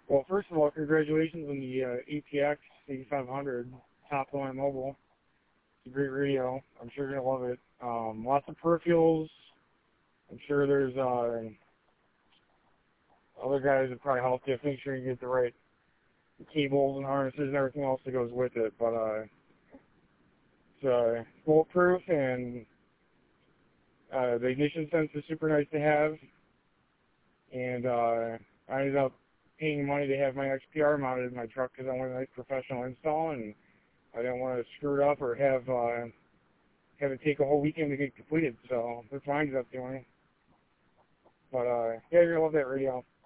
Well, first of all, congratulations on the ATX 8500 top line mobile. It's a great radio. I'm sure you're going to love it. Lots of peripherals. I'm sure there's other guys that probably help you. Make sure you get the right cables and harnesses and everything else that goes with it. But it's bulletproof, and the ignition sense is super nice to have. And I ended up paying money to have my XPR mounted in my truck because I wanted a nice professional install, and I didn't want to screw it up or have it take a whole weekend to get completed. So that's what I ended up doing. But yeah, you're gonna love that radio.